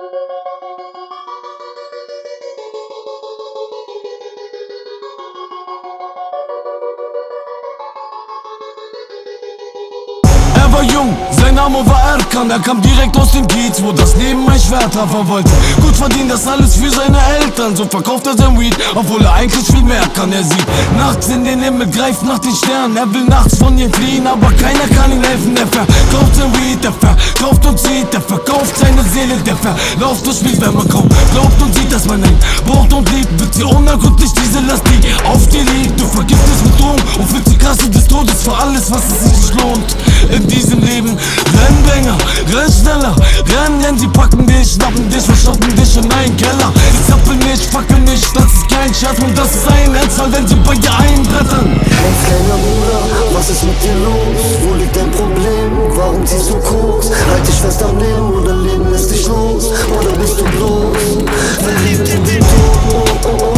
Er war jung, sein Name war Erkan. Er kam direkt aus dem Kiez, wo das Leben ein Schwerthafer wollte. Gut verdient das alles für seine Eltern. So verkauft er sein Weed, obwohl er eigentlich viel mehr kann. Er sieht nachts in den Himmel, greift nach den Sternen. Er will nachts von ihr fliehen, aber keiner kann ihm helfen. Er verkauft sein Weed, der verkauft und sieht. Der verkauft seine Seele, der verlauft und spielt. Wenn man kaum glaubt und sieht, dass man ihn braucht und liebt, wird sie unergründlich diese Last, die auf dir liegt. Du vergiftest mit Drogen und fühlst die Krasse des Todes für alles, was es sich nicht lohnt in diesem Leben. Renn länger, renn schneller, renn, denn sie packen dich, schnappen dich, verschaffen dich in einen Keller. Ich zappel nicht, fackel nicht, das ist kein Scherz und das ist ein Ernstfall, wenn sie bei dir einbrettern. Mein kleiner Bruder, was ist mit dir los? Wo liegt dein Problem? Warum ziehst du Koks? Halt dich fest am Leben oder Leben lässt dich los? Oder bist du bloß verliebt in den Tod?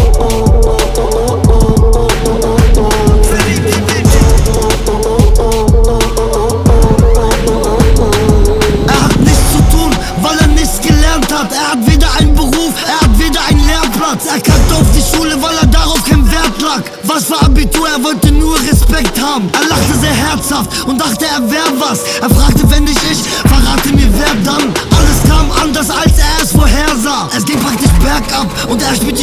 Er hat weder einen Beruf, er hat weder einen Lehrplatz. Er kackte auf die Schule, weil er darauf keinen Wert lag. Was war Abitur, er wollte nur Respekt haben. Er lachte sehr herzhaft und dachte, er wär was. Er fragte, wenn nicht ich, verrate mir wer dann. Alles kam anders, als er es vorhersah. Es ging praktisch bergab und er spielt die